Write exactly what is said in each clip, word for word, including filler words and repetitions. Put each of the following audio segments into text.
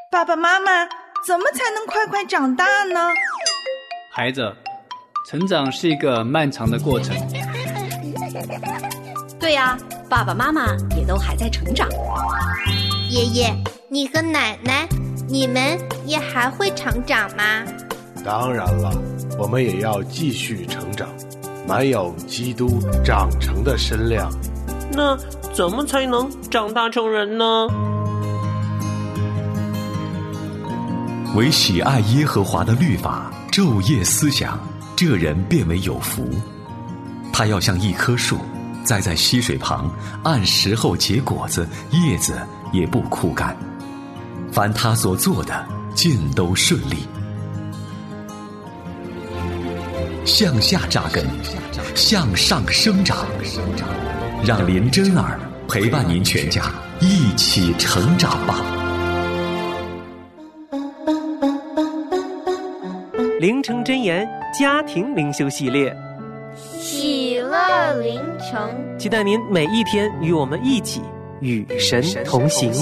爸爸妈妈，怎么才能快快长大呢？ 孩子，成长是一个漫长的过程。 对呀，爸爸妈妈也都还在成长。 爷爷，你和奶奶，你们也还会成长吗？ 当然了，我们也要继续成长，满有基督长成的身量。 那怎么才能长大成人呢？ 唯喜爱耶和华的律法，昼夜思想，这人便为有福。他要像一棵树，栽在溪水旁，按时候结果子，叶子也不枯干。凡他所做的，尽都顺利。向下扎根，向上生长，让林真儿陪伴您全家一起成长吧。 灵城真言家庭灵修系列， 喜乐灵城， 期待您每一天与我们一起与神同行。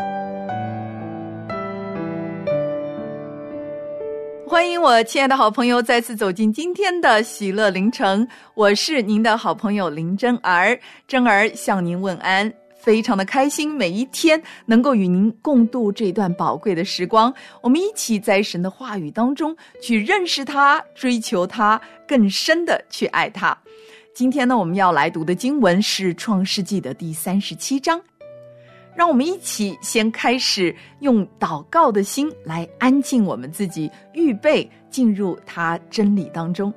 欢迎我亲爱的好朋友再次走进今天的喜乐灵城，我是您的好朋友林真儿。真儿向您问安，非常的开心每一天能够与您共度这段宝贵的时光，我们一起在神的话语当中去认识他，追求他，更深的去爱他。今天呢，我们要来读的经文是创世纪的第三十七章。让我们一起先开始用祷告的心来安静我们自己，预备进入他真理当中。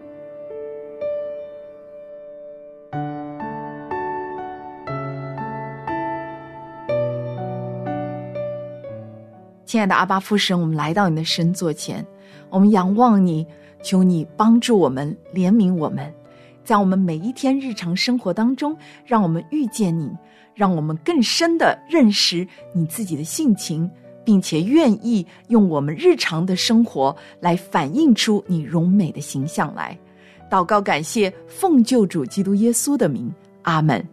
亲爱的阿爸父神，我们来到你的神座前，我们仰望你，求你帮助我们，怜悯我们，在我们每一天日常生活当中，让我们遇见你，让我们更深地认识你自己的性情，并且愿意用我们日常的生活来反映出你荣美的形象来。祷告感谢，奉救主基督耶稣的名，阿们。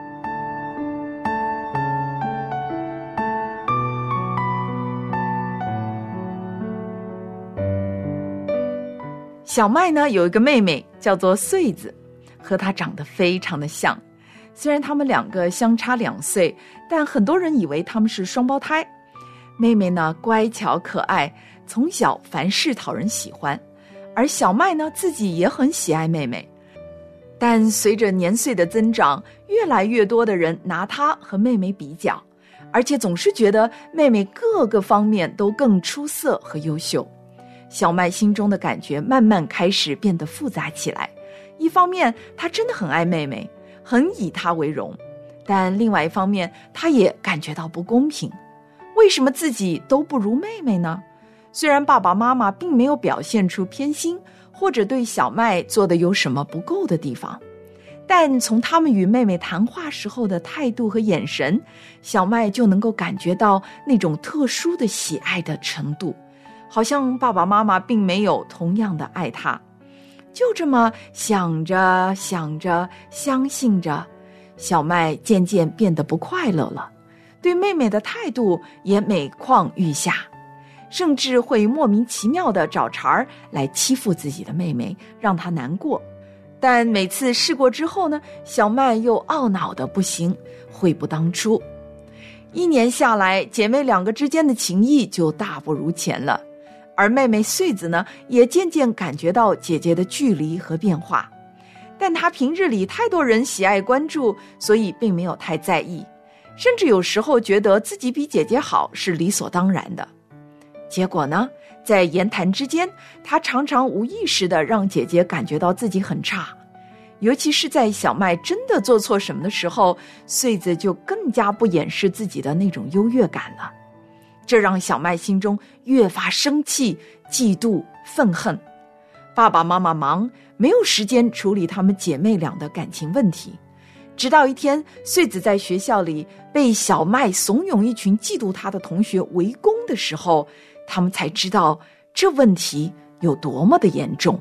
小麦呢，有一个妹妹叫做穗子，和她长得非常的像。虽然他们两个相差两岁，但很多人以为他们是双胞胎。妹妹呢，乖巧可爱，从小凡事讨人喜欢，而小麦呢，自己也很喜爱妹妹。但随着年岁的增长，越来越多的人拿她和妹妹比较，而且总是觉得妹妹各个方面都更出色和优秀。小麦心中的感觉慢慢开始变得复杂起来，一方面他真的很爱妹妹，很以她为荣，但另外一方面他也感觉到不公平，为什么自己都不如妹妹呢？虽然爸爸妈妈并没有表现出偏心，或者对小麦做的有什么不够的地方，但从他们与妹妹谈话时候的态度和眼神，小麦就能够感觉到那种特殊的喜爱的程度，好像爸爸妈妈并没有同样的爱他。就这么想着想着，相信着，小麦渐渐变得不快乐了，对妹妹的态度也每况愈下，甚至会莫名其妙地找茬儿来欺负自己的妹妹，让她难过。但每次试过之后呢，小麦又懊恼得不行，悔不当初。一年下来，姐妹两个之间的情谊就大不如前了。而妹妹穗子呢，也渐渐感觉到姐姐的距离和变化，但她平日里太多人喜爱关注，所以并没有太在意，甚至有时候觉得自己比姐姐好是理所当然的。结果呢，在言谈之间，她常常无意识地让姐姐感觉到自己很差，尤其是在小麦真的做错什么的时候，穗子就更加不掩饰自己的那种优越感了。这让小麦心中越发生气、嫉妒、愤恨。爸爸妈妈忙，没有时间处理她们姐妹俩的感情问题。直到一天，穗子在学校里被小麦怂恿一群嫉妒她的同学围攻的时候，他们才知道这问题有多么的严重。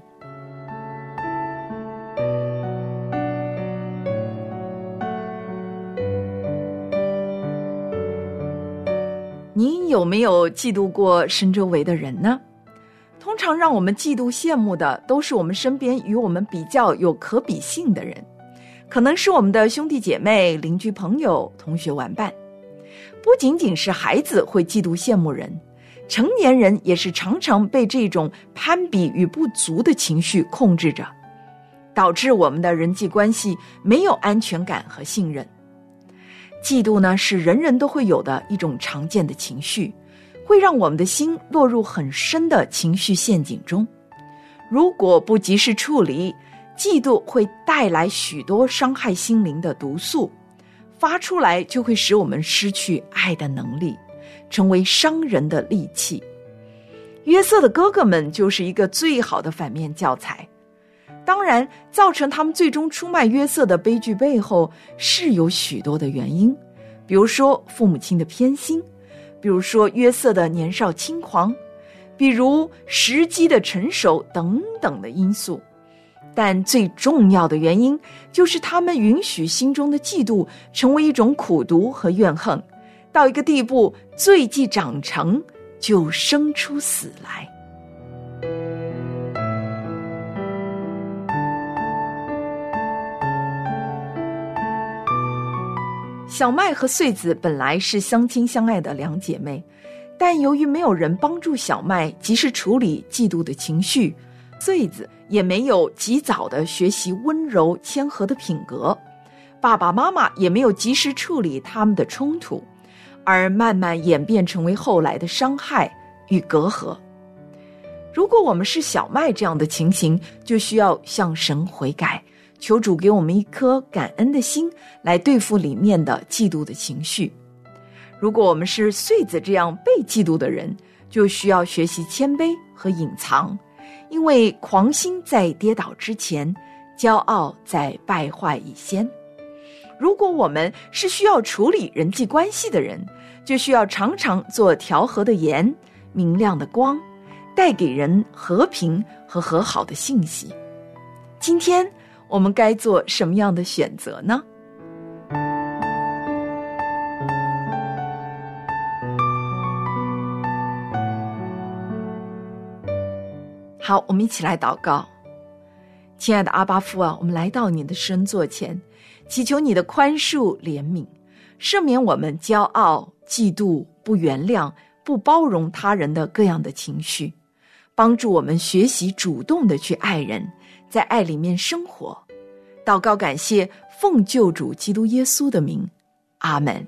您有没有嫉妒过身周围的人呢？通常让我们嫉妒羡慕的都是我们身边与我们比较有可比性的人，可能是我们的兄弟姐妹、邻居朋友、同学玩伴。不仅仅是孩子会嫉妒羡慕人，成年人也是常常被这种攀比与不足的情绪控制着，导致我们的人际关系没有安全感和信任。嫉妒呢，是人人都会有的一种常见的情绪，会让我们的心落入很深的情绪陷阱中。如果不及时处理，嫉妒会带来许多伤害心灵的毒素，发出来就会使我们失去爱的能力，成为伤人的利器。约瑟的哥哥们就是一个最好的反面教材。当然，造成他们最终出卖约瑟的悲剧背后是有许多的原因，比如说父母亲的偏心，比如说约瑟的年少轻狂，比如时机的成熟等等的因素。但最重要的原因就是他们允许心中的嫉妒成为一种苦毒和怨恨，到一个地步，罪既长成，就生出死来。小麦和穗子本来是相亲相爱的两姐妹，但由于没有人帮助小麦及时处理嫉妒的情绪，穗子也没有及早的学习温柔谦和的品格，爸爸妈妈也没有及时处理他们的冲突，而慢慢演变成为后来的伤害与隔阂。如果我们是小麦这样的情形，就需要向神悔改，求主给我们一颗感恩的心，来对付里面的嫉妒的情绪。如果我们是穗子这样被嫉妒的人，就需要学习谦卑和隐藏，因为狂心在跌倒之前，骄傲在败坏以先。如果我们是需要处理人际关系的人，就需要常常做调和的盐，明亮的光，带给人和平和和好的信息。今天我们该做什么样的选择呢？好，我们一起来祷告。亲爱的阿爸父啊，我们来到你的圣座前，祈求你的宽恕怜悯，赦免我们骄傲、嫉妒、不原谅、不包容他人的各样的情绪，帮助我们学习主动的去爱人，在爱里面生活。祷告感谢，奉救主基督耶稣的名，阿们。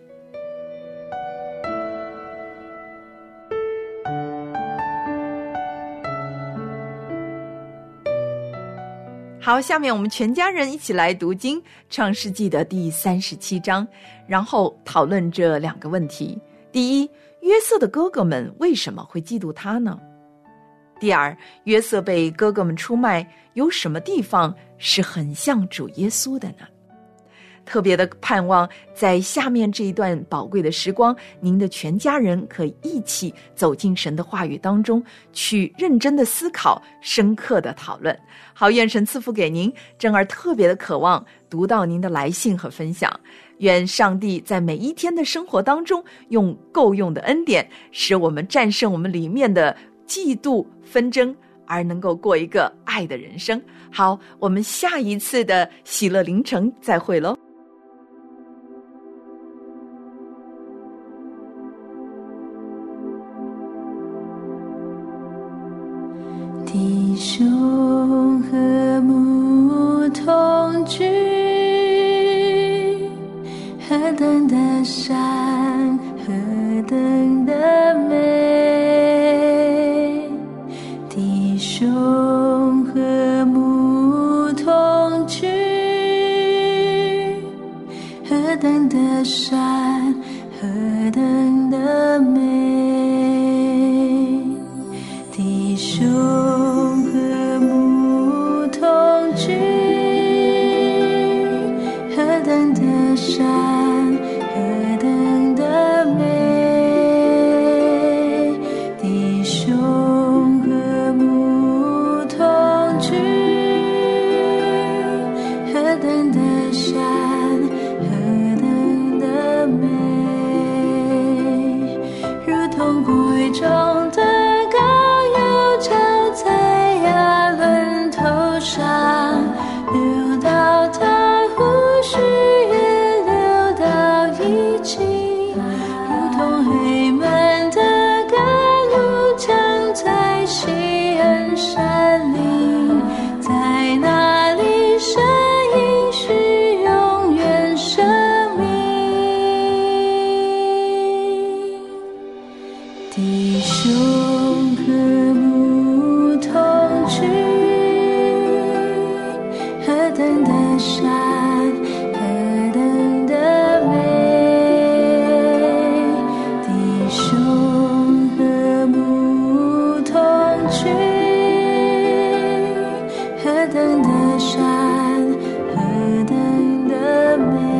好，下面我们全家人一起来读经，创世纪的第三十七章，然后讨论这两个问题。第一，约瑟的哥哥们为什么会嫉妒他呢？第二，约瑟被哥哥们出卖，有什么地方是很像主耶稣的呢？特别的盼望在下面这一段宝贵的时光，您的全家人可以一起走进神的话语当中，去认真的思考，深刻的讨论。好，愿神赐福给您，珍儿特别的渴望读到您的来信和分享。愿上帝在每一天的生活当中，用够用的恩典，使我们战胜我们里面的嫉妒纷争，而能够过一个爱的人生。好，我们下一次的喜乐凌晨再会咯。 弟兄和睦同居，何等的善，何等的美。弟兄和睦同居，何等的善，何等的美。弟兄和睦同居，何等的善，何等同贵重的膏油浇在亚伦头上，流到他胡须，也流到衣襟，如同黑门的甘露降在锡安山岭，在那里神应许永远生命。弟兄和睦同居，何等的善，何等的美。弟兄和睦同居，何等的善，何等的美。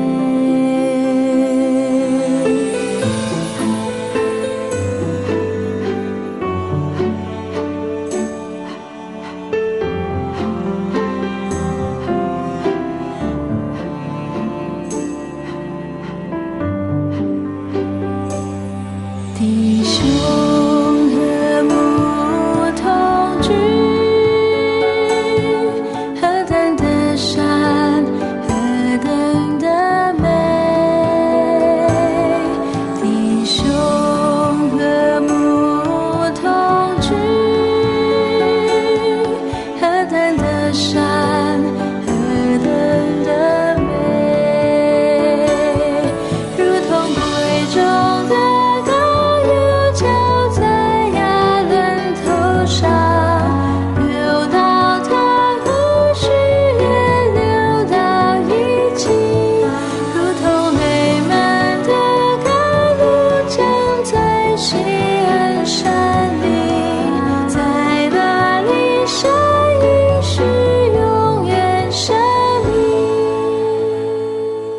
弟兄和睦同居，何等的善，何等的美。弟兄和睦同居，何等的善，何等的美，如同贵重的膏油浇在亚伦头上，流到他胡须，也流到衣襟，如同黑门的甘露降在锡安山岭，在那里神应许永远生命。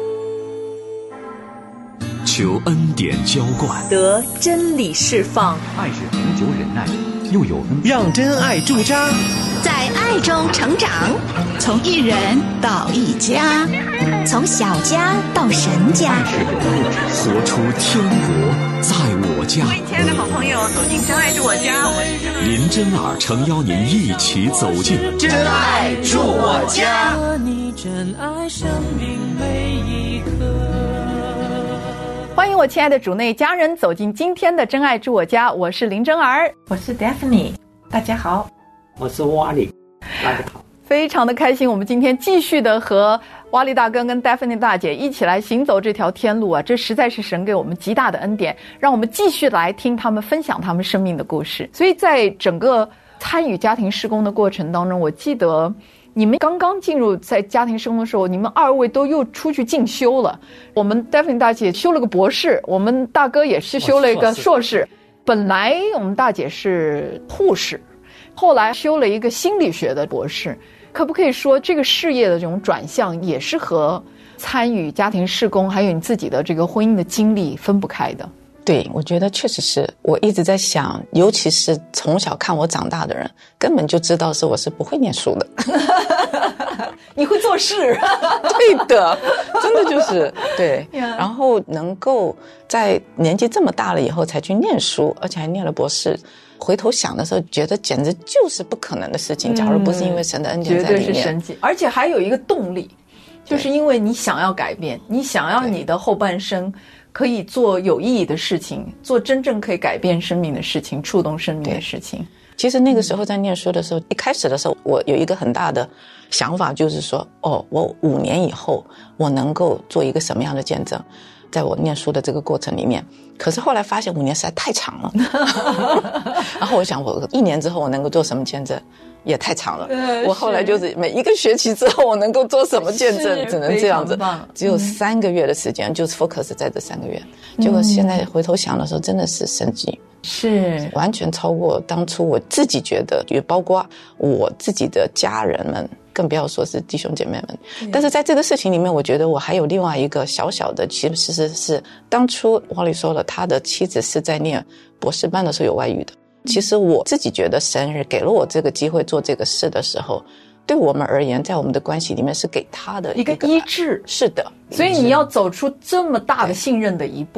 求恩典浇灌， 得真理释放， 爱是恒久忍耐，又有恩慈， 让真爱驻扎， 在爱中成长，从一人到一家，从小家到神家， 活出天国在我家。 各位亲爱的好朋友，走进真爱住我家，我是林真儿诚邀您一起走进真爱住我家。 你真爱生命每一刻。 欢迎我亲爱的主内家人走进今天的真爱住我家，我是林真儿， 我是 Daphne， 大家好， 我是瓦力，大家好， 非常的开心，我们今天继续的和瓦力大哥跟 Daphne 大姐一起来行走这条天路啊，这实在是神给我们极大的恩典，让我们继续来听他们分享他们生命的故事。所以在整个参与家庭事工的过程当中，我记得你们刚刚进入在家庭事工的时候，你们二位都又出去进修了。我们 Daphne 大姐修了个博士，我们大哥也是修了一个硕士。本来我们大姐是护士，后来修了一个心理学的博士。可不可以说这个事业的这种转向也是和参与家庭事工还有你自己的这个婚姻的经历分不开的？ 对，我觉得确实是。我一直在想，尤其是从小看我长大的人，根本就知道是我是不会念书的。 你会做事。 对的，真的就是对。然后能够在年纪这么大了以后才去念书，而且还念了博士，回头想的时候觉得简直就是不可能的事情，假如不是因为神的恩典在里面。 绝对是神迹，而且还有一个动力，就是因为你想要改变，你想要你的后半生可以做有意义的事情，做真正可以改变生命的事情，触动生命的事情。 其实那个时候在念书的时候，一开始的时候我有一个很大的想法，就是说哦，我五年以后我能够做一个什么样的见证，在我念书的这个过程里面。可是后来发现五年实在太长了。然后我想我一年之后我能够做什么见证也太长了，我后来就是每一个学期之后我能够做什么见证只能这样子，只有三个月的时间，就是 focus 在这三个月。结果现在回头想的时候真的是神迹， 是完全超过当初我自己觉得，也包括我自己的家人们，更不要说是弟兄姐妹们。但是在这个事情里面，我觉得我还有另外一个小小的，其实是是当初王里说了，他的妻子是在念博士班的时候有外遇的。其实我自己觉得神给了我这个机会做这个事的时候，对我们而言，在我们的关系里面是给他的一个医治。 是的， 所以你要走出这么大的信任的一步，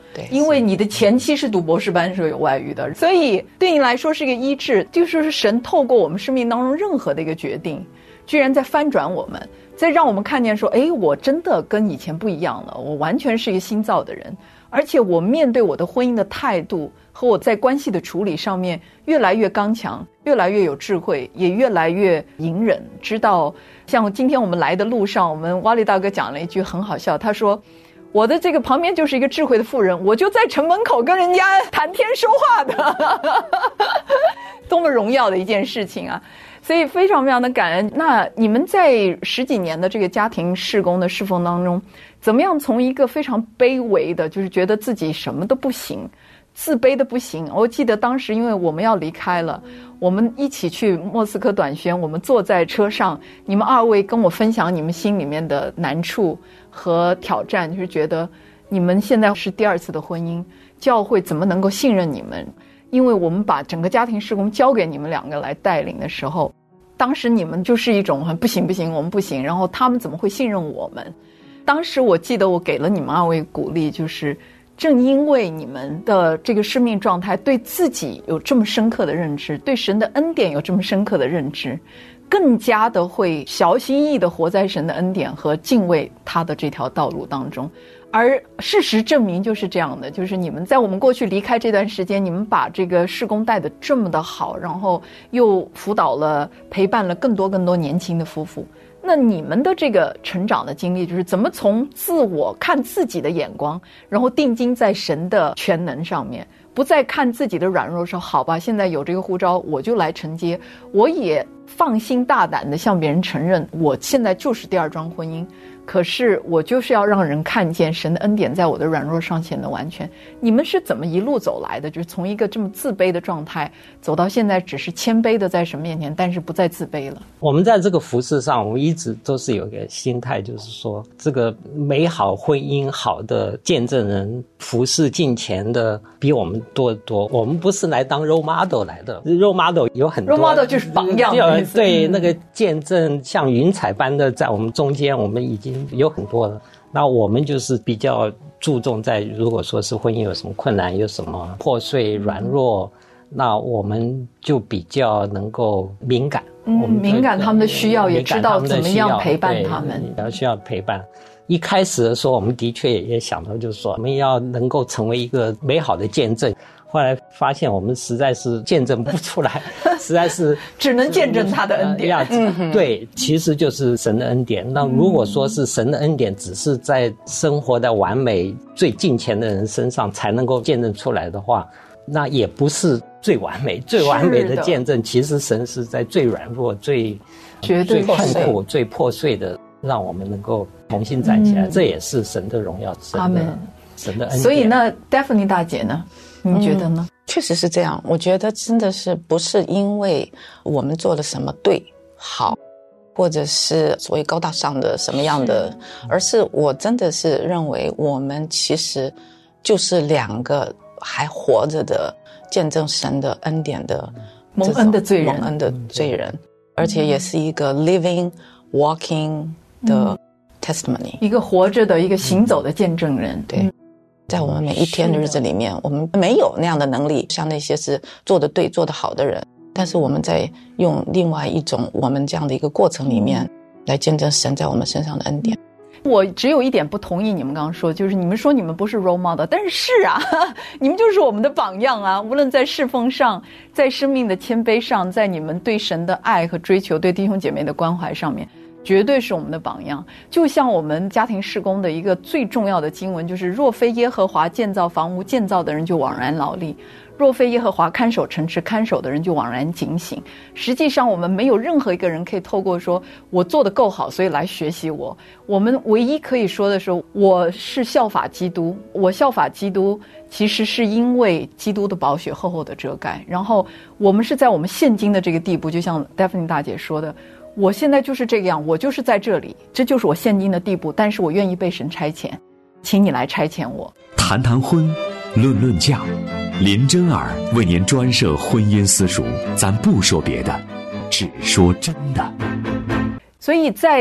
对， 因为你的前妻是读博士班时候有外遇的，所以对你来说是一个医治，就是神透过我们生命当中任何的一个决定，居然在翻转我们，再让我们看见说，哎，我真的跟以前不一样了，我完全是一个新造的人，而且我面对我的婚姻的态度和我在关系的处理上面越来越刚强，越来越有智慧，也越来越隐忍，知道像今天我们来的路上，我们瓦利大哥讲了一句很好笑，他说我的这个旁边就是一个智慧的妇人，我就在城门口跟人家谈天说话的多么荣耀的一件事情啊，所以非常非常的感恩。那你们在十几年的这个家庭事工的侍奉当中，怎么样从一个非常卑微的，就是觉得自己什么都不行，自卑的不行。我记得当时因为我们要离开了，我们一起去莫斯科短宣，我们坐在车上，你们二位跟我分享你们心里面的难处和挑战，就是觉得你们现在是第二次的婚姻，教会怎么能够信任你们？因为我们把整个家庭事工交给你们两个来带领的时候，当时你们就是一种不行不行我们不行，然后他们怎么会信任我们？当时我记得我给了你们二位鼓励，就是正因为你们的这个生命状态对自己有这么深刻的认知，对神的恩典有这么深刻的认知，更加的会小心翼翼地活在神的恩典和敬畏他的这条道路当中。而事实证明就是这样的，就是你们在我们过去离开这段时间，你们把这个事工带得这么的好，然后又辅导了陪伴了更多更多年轻的夫妇。那你们的这个成长的经历，就是怎么从自我看自己的眼光，然后定睛在神的全能上面，不再看自己的软弱，说好吧，现在有这个呼召我就来承接，我也放心大胆的向别人承认我现在就是第二桩婚姻，可是我就是要让人看见神的恩典在我的软弱上显得完全。你们是怎么一路走来的？就是从一个这么自卑的状态走到现在只是谦卑的在神面前，但是不再自卑了。 我们在这个服事上，我们一直都是有一个心态，就是说这个美好婚姻好的见证人服事敬虔的比我们多得多。我们不是来当 role model 来的， role model 有很多 role model 就是榜样， 对，那个见证像云彩般的在我们中间，我们已经有很多了。那我们就是比较注重在，如果说是婚姻有什么困难，有什么破碎软弱，那我们就比较能够敏感， 嗯， 我们敏感他们的需要，也知道怎么样陪伴他们， 要需要陪伴。一开始的时候，我们的确也想到，就是说我们要能够成为一个美好的见证。后来发现我们实在是见证不出来，实在是只能见证他的恩典。 嗯、对，其实就是神的恩典。那如果说是神的恩典，只是在生活的完美、最敬虔的人身上才能够见证出来的话，那也不是最完美。最完美的见证，其实神是在最软弱、最绝对最痛苦、最破碎的，让我们能够重新站起来。嗯、这也是神的荣耀，神的神的恩典。 所以呢 ，Daphne 大姐呢？你觉得呢？ 嗯，确实是这样。我觉得真的是不是因为我们做了什么对好，或者是所谓高大上的什么样的，而是我真的是认为我们其实就是两个还活着的见证神的恩典的蒙恩的罪人， 蒙恩的罪人，而且也是一个 living walking 的 testimony， 一个活着的一个行走的见证人。 对。在我们每一天的日子里面，我们没有那样的能力，像那些是做得对、做得好的人。但是我们在用另外一种我们这样的一个过程里面，来见证神在我们身上的恩典。 我只有一点不同意你们刚刚说，就是你们说你们不是 role model， 但是是啊，你们就是我们的榜样啊！无论在侍奉上，在生命的谦卑上，在你们对神的爱和追求，对弟兄姐妹的关怀上面，绝对是我们的榜样。就像我们家庭事工的一个最重要的经文，就是若非耶和华建造房屋，建造的人就枉然劳力；若非耶和华看守城池，看守的人就枉然警醒。实际上我们没有任何一个人可以透过说我做得够好所以来学习我，我们唯一可以说的是我是效法基督，我效法基督其实是因为基督的宝血厚厚的遮盖。然后我们是在我们现今的这个地步，就像 Daphne 大姐说的，我现在就是这个样，我就是在这里，这就是我现今的地步，但是我愿意被神差遣，请你来差遣我。 谈谈婚，论论嫁，林真儿为您专设婚姻私塾，咱不说别的，只说真的。 所以在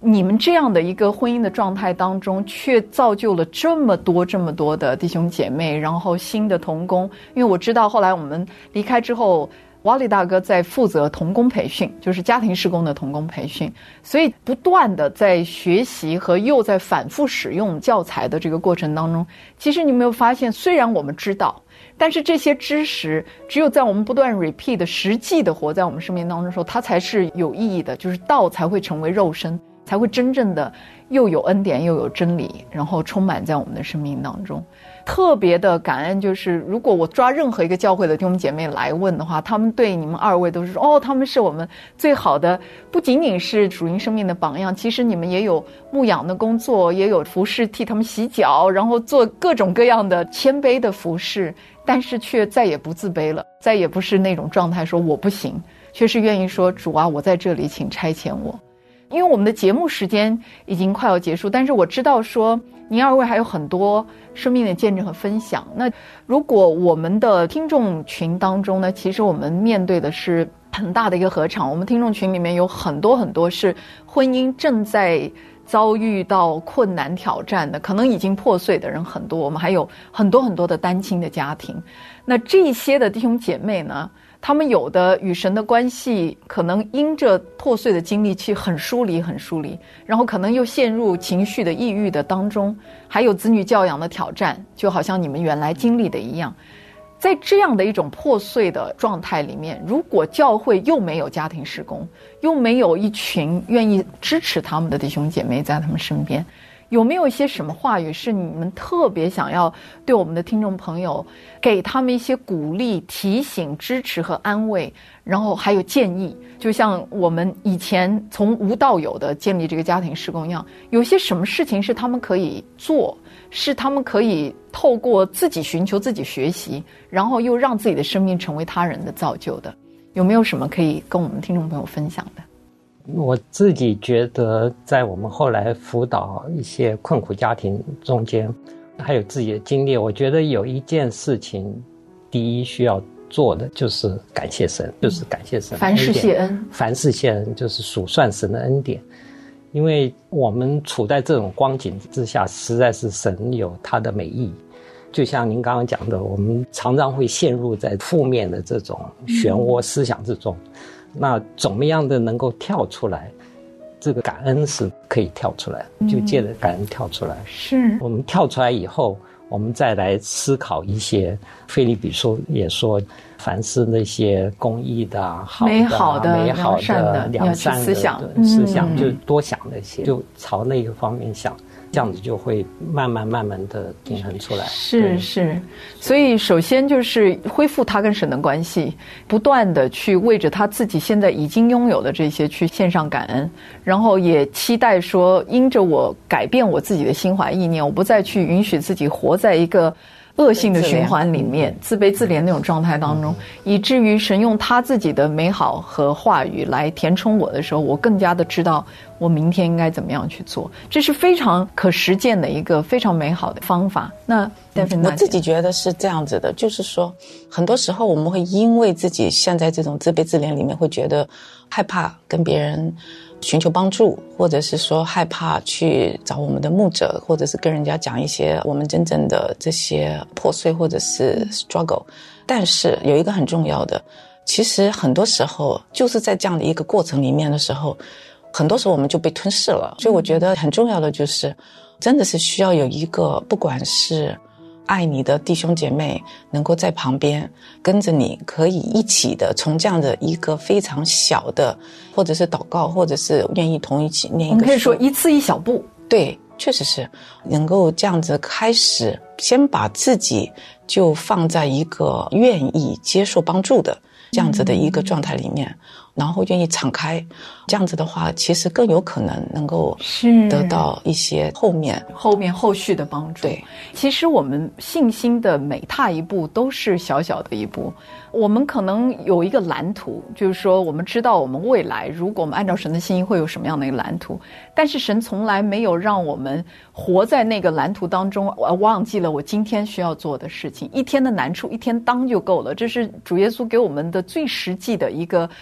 你们这样的一个婚姻的状态当中，却造就了这么多这么多的弟兄姐妹，然后新的同工。因为我知道后来我们离开之后，瓦里大哥在负责同工培训，就是家庭事工的同工培训，所以不断的在学习和又在反复使用教材的这个过程当中，其实你没有发现，虽然我们知道，但是这些知识只有在我们不断 repeat 的实际的活在我们生命当中的时候，它才是有意义的，就是道才会成为肉身，才会真正的又有恩典又有真理，然后充满在我们的生命当中。特别的感恩，就是如果我抓任何一个教会的弟兄姐妹来问的话，他们对你们二位都是说，哦，他们是我们最好的，不仅仅是属灵生命的榜样，其实你们也有牧养的工作，也有服侍替他们洗脚，然后做各种各样的谦卑的服侍，但是却再也不自卑了，再也不是那种状态说我不行，却是愿意说，主啊，我在这里，请差遣我。因为我们的节目时间已经快要结束，但是我知道说您二位还有很多生命的见证和分享。那如果我们的听众群当中呢，其实我们面对的是很大的一个合场，我们听众群里面有很多很多是婚姻正在遭遇到困难挑战的，可能已经破碎的人很多，我们还有很多很多的单亲的家庭。那这些的弟兄姐妹呢，他们有的与神的关系可能因着破碎的经历去很疏离很疏离，然后可能又陷入情绪的抑郁的当中，还有子女教养的挑战，就好像你们原来经历的一样。在这样的一种破碎的状态里面，如果教会又没有家庭事工，又没有一群愿意支持他们的弟兄姐妹在他们身边，有没有一些什么话语是你们特别想要对我们的听众朋友给他们一些鼓励、提醒、支持和安慰，然后还有建议，就像我们以前从无到有的建立这个家庭事工一样，有些什么事情是他们可以做，是他们可以透过自己寻求、自己学习，然后又让自己的生命成为他人的造就的？有没有什么可以跟我们听众朋友分享的？ 我自己觉得在我们后来辅导一些困苦家庭中间，还有自己的经历，我觉得有一件事情第一需要做的就是感谢神，就是感谢神， 凡事谢恩， 凡事谢恩，就是数算神的恩典。因为我们处在这种光景之下，实在是神有他的美意。就像您刚刚讲的，我们常常会陷入在负面的这种漩涡思想之中，那怎么样的能够跳出来？这个感恩是可以跳出来，就借着感恩跳出来。 是我们跳出来以后，我们再来思考一些，腓立比书也说，凡是那些公义的、好的、 美好的、 美好的、良善的思想， 思想就多想那些，就朝那个方面想。这样子就会慢慢慢慢的平衡出来。 是是，所以首先就是恢复他跟神的关系，不断的去为着他自己现在已经拥有的这些去献上感恩，然后也期待说，因着我改变我自己的心怀意念，我不再去允许自己活在一个恶性的循环里面，自卑自怜那种状态当中，以至于神用他自己的美好和话语来填充我的时候，我更加的知道我明天应该怎么样去做。这是非常可实践的一个非常美好的方法。那我自己觉得是这样子的，就是说很多时候我们会因为自己现在这种自卑自怜里面，会觉得害怕跟别人寻求帮助，或者是说害怕去找我们的牧者，或者是跟人家讲一些我们真正的这些破碎或者是 struggle。 但是有一个很重要的，其实很多时候就是在这样的一个过程里面的时候，很多时候我们就被吞噬了。所以我觉得很重要的就是真的是需要有一个，不管是爱你的弟兄姐妹能够在旁边跟着你，可以一起的从这样的一个非常小的，或者是祷告，或者是愿意同一起念一个书， 我们可以说一次一小步。 对，确实是能够这样子开始，先把自己就放在一个愿意接受帮助的这样子的一个状态里面，然后愿意敞开，这样子的话其实更有可能能够得到一些后面后面后续的帮助。 对， 其实我们信心的每踏一步都是小小的一步。我们可能有一个蓝图，就是说我们知道我们未来如果我们按照神的心意会有什么样的一个蓝图，但是神从来没有让我们活在那个蓝图当中，我忘记了我今天需要做的事情。一天的难处一天当就够了，这是主耶稣给我们的最实际的一个小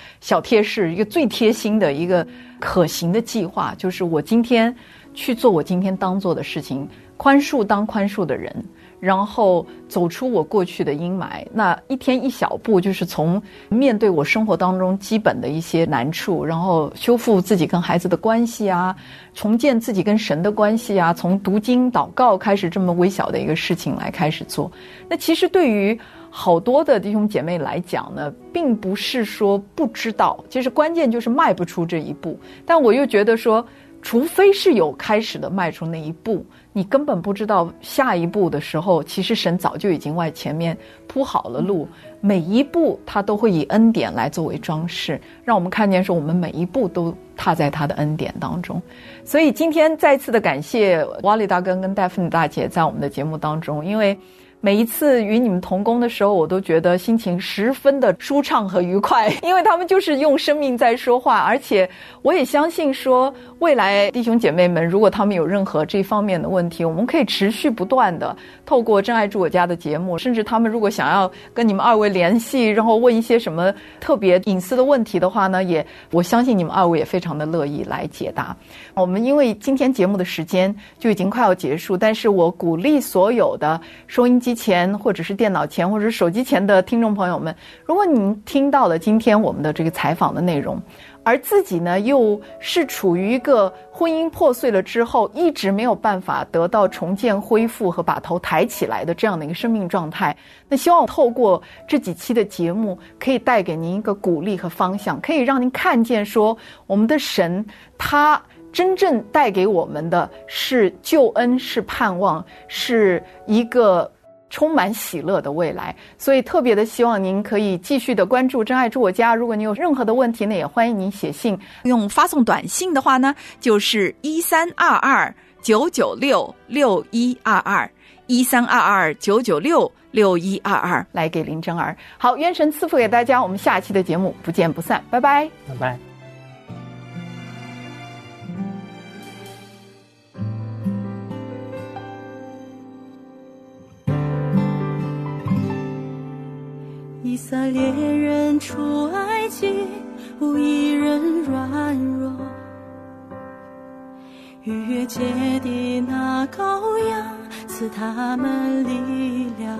贴士，一个最贴心的一个可行的计划，就是我今天去做我今天当做的事情，宽恕当宽恕的人，然后走出我过去的阴霾。那一天一小步，就是从面对我生活当中基本的一些难处，然后修复自己跟孩子的关系啊，重建自己跟神的关系啊，从读经祷告开始，这么微小的一个事情来开始做。那其实对于好多的弟兄姐妹来讲呢，并不是说不知道，其实关键就是迈不出这一步。但我又觉得说，除非是有开始的迈出那一步，你根本不知道下一步的时候，其实神早就已经为前面铺好了路，每一步他都会以恩典来作为装饰，让我们看见说我们每一步都踏在他的恩典当中。所以今天再次的感谢瓦利大哥跟戴芬妮大姐在我们的节目当中，因为每一次与你们同工的时候，我都觉得心情十分的舒畅和愉快，因为他们就是用生命在说话。而且我也相信说，未来弟兄姐妹们如果他们有任何这方面的问题，我们可以持续不断的透过真爱住我家的节目，甚至他们如果想要跟你们二位联系，然后问一些什么特别隐私的问题的话呢，也我相信你们二位也非常的乐意来解答。我们因为今天节目的时间就已经快要结束，但是我鼓励所有的收音机前或者是电脑前或者是手机前的听众朋友们，如果您听到了今天我们的这个采访的内容，而自己呢又是处于一个婚姻破碎了之后一直没有办法得到重建恢复和把头抬起来的这样的一个生命状态，那希望透过这几期的节目可以带给您一个鼓励和方向，可以让您看见说我们的神他真正带给我们的是救恩，是盼望，是一个充满喜乐的未来。所以特别的希望您可以继续的关注真爱住我家，如果您有任何的问题呢，也欢迎您写信，用发送短信的话呢，就是一三二二九九六六一二二一三二二九九六六一二二来给林真儿。好，愿神赐福给大家，我们下期的节目不见不散，拜拜， 拜拜。 以色列人出埃及，无一人软弱。逾越节的那羔羊，赐他们力量。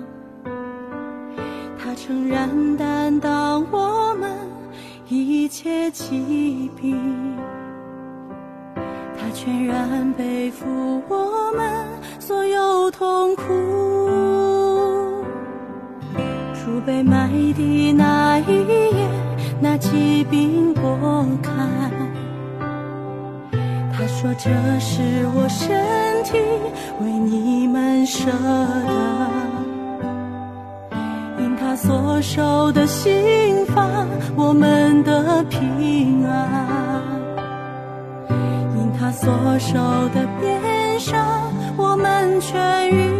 他诚然担当我们一切疾病，他全然背负我们所有痛苦。主被埋的那一夜，那疾病拨开，他说这是我身体为你们舍的，因他所受的刑罚我们的平安，因他所受的鞭伤我们痊愈。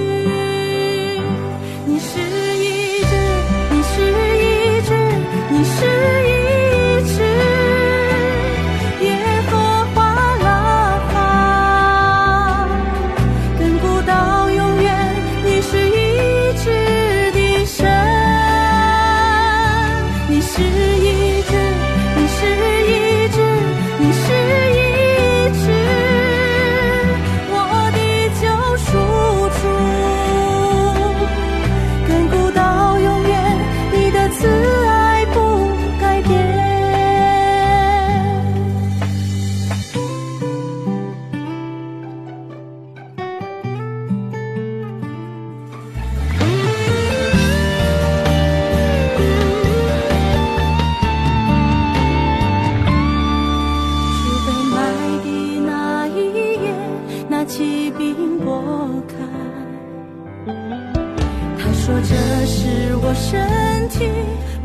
你是医治，你是医治，你是医治，耶和华拉法，亘古到永远，你是医治的神。你是医治，你是医治，你是医治，我的救赎主，亘古到永远，你的慈爱不改变。主被埋的那一夜，那疾病拨开，他说这是我身体